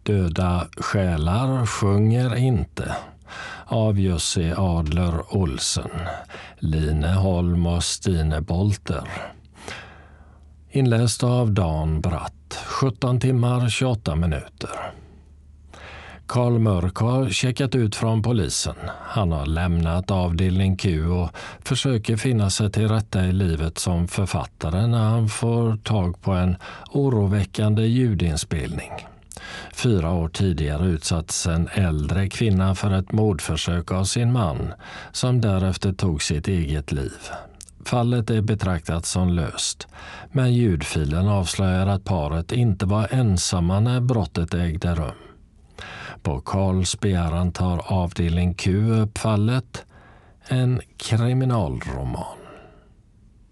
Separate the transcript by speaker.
Speaker 1: Döda själar sjunger inte av Jussi Adler Olsen, Line Holm och Stine Bolter. Inläst av Dan Bratt, 17 timmar 28 minuter. Karl Mörk har checkat ut från polisen. Han har lämnat avdelning Q och försöker finna sig till rätta i livet som författare när han får tag på en oroväckande ljudinspelning. 4 år tidigare utsatts en äldre kvinna för ett mordförsök av sin man, som därefter tog sitt eget liv. Fallet är betraktat som löst, men ljudfilen avslöjar att paret inte var ensamma när brottet ägde rum. På Karls begäran tar avdelning Q upp fallet, en kriminalroman.